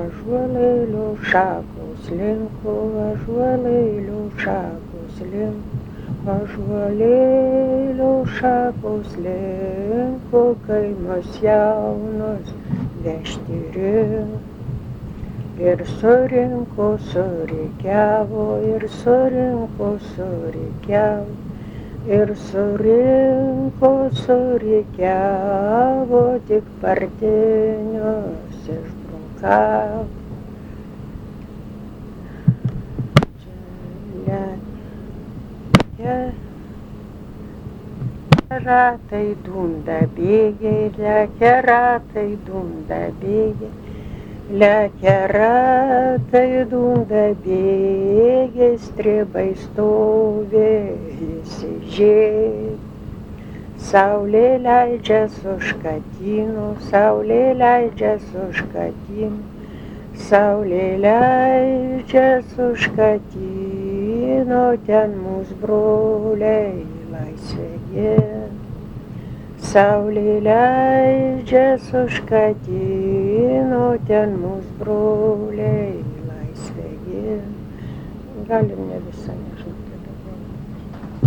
ąžuolėlio šakos linko, ąžuolėlio šakos linko, ąžuolėlio šakos linko, kaimas jaunas vežti rinko. Ir surinko, surikiavo, ir surinko, surikiavo, ir surinko, surikiavo, tik partinius išbrukavo. Ratai dunda bėgiai, lekia ratai dunda bėgiai. Lekia ratai dunda bėgiai, stribai stovi įsižėję. Saulė leidžias už Katynų, saulė leidžias už Katynų, saulė leidžias už Katynų, ten mūs broliai laisvė gina. Saulė leidžias už Katynų, ten mūs broliai laisvė gina. Galim ne visą, nežinau.